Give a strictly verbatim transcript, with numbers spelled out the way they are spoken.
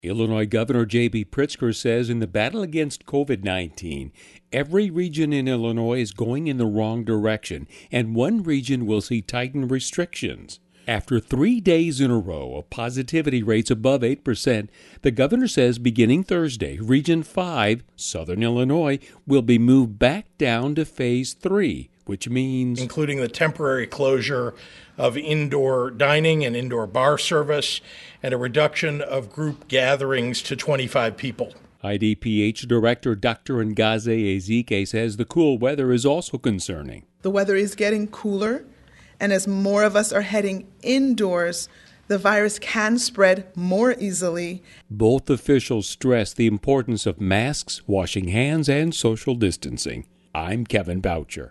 Illinois Governor J B. Pritzker says in the battle against covid nineteen, every region in Illinois is going in the wrong direction, and one region will see tightened restrictions. After three days in a row of positivity rates above eight percent, the governor says beginning Thursday, Region five, Southern Illinois, will be moved back down to Phase three, which means including the temporary closure of indoor dining and indoor bar service and a reduction of group gatherings to twenty-five people. I D P H Director Doctor Ngaze Ezike says the cool weather is also concerning. The weather is getting cooler, and as more of us are heading indoors, the virus can spread more easily. Both officials stress the importance of masks, washing hands, and social distancing. I'm Kevin Boucher.